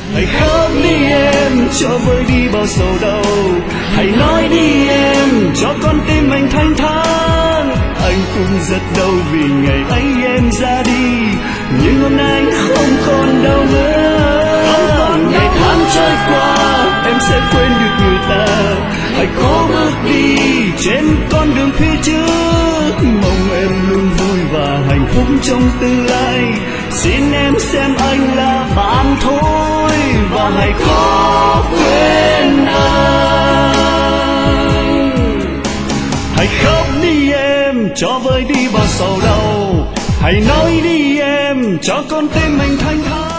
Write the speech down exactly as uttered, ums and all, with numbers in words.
Hãy khóc đi em cho vơi đi bao sầu đau, hãy nói đi em cho con tim anh thanh thản. Anh cũng rất đau vì ngày ấy em ra đi, nhưng hôm nay anh không còn đâu nữa. Ngày tháng trôi qua em sẽ quên được người ta, hãy cố bước đi trên con đường phía trước. Mong em luôn vui và hạnh phúc trong tương lai, xin em xem anh là bạn thôi và hãy cố quên anh. Hãy khóc đi em cho vơi đi bao sầu đau, hãy nói đi em cho con tim mình thanh thản.